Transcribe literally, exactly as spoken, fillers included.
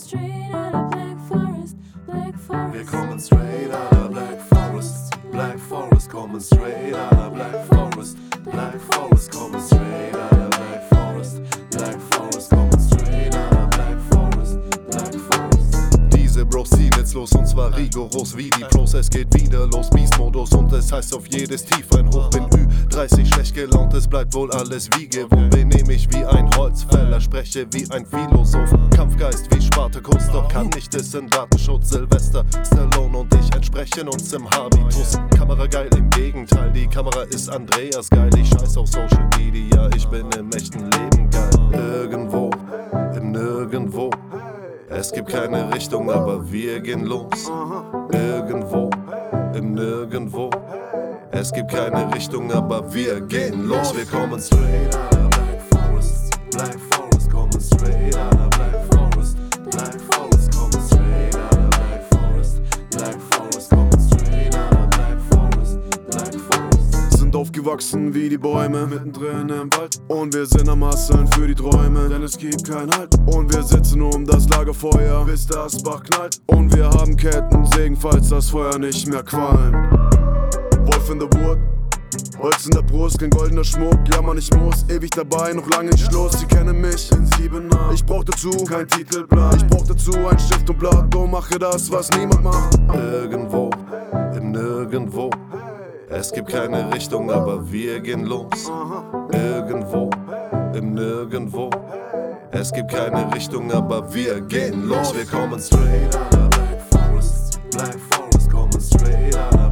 straight out of Black Forest, Black Forest. Wir kommen straight out of Black Forest, Black Forest, kommen straight out of Black Forest, Black Forest, kommen straight out of Black Forest, Black Forest, kommen straight out of Black Forest, Black Forest. Diese Bros ziehen jetzt los und zwar rigoros wie die Pros. Es geht wieder los, Beast-Modus und es heißt auf jedes Tief ein Hoch. Bin Ü dreißig schlecht gelaunt, es bleibt wohl alles wie gewohnt. Benehm mich wie ein Holzfäller, spreche wie ein Philosoph. Kampfgeist wie Spartacus, doch kann nicht dissen. Datenschutz, Silvester, Stallone und ich entsprechen uns im Habitus. Kamera geil, im Gegenteil, die Kamera ist Andreas geil. Ich scheiß auf Social Media, ich bin im echten Leben geil. Irgendwo, im Nirgendwo. Es gibt keine Richtung, aber wir gehen los. Irgendwo, im Nirgendwo. Es gibt keine Richtung, aber wir gehen los. Wir kommen straight out of Black Forest, Black Forest, kommen straight out of Black Forest, Black Forest, kommen straight out of Black Forest, Black Forest, kommen straight out of Black Forest, Black Forest. Sind aufgewachsen wie die Bäume, mittendrin im Wald. Und wir sind am Hasseln für die Träume, denn es gibt keinen Halt. Und wir sitzen um das Lagerfeuer, bis das Bach knallt. Und wir haben Kettensägen, falls das Feuer nicht mehr qualmt. Wolf in der Wut, Holz in der Brust, kein goldener Schmuck, jammer ich muss, ewig dabei, noch lange nicht Schluss. Sie kennen mich in siebener, ich brauch dazu kein Titelblatt, ich brauch dazu ein Stift und Blatt und mache das, was niemand macht. Irgendwo, im Nirgendwo, es gibt keine Richtung, aber wir gehen los. Irgendwo, im Nirgendwo, es gibt keine Richtung, aber wir gehen los. Wir kommen straight out of Black Forest, Black Forest, kommen straight out of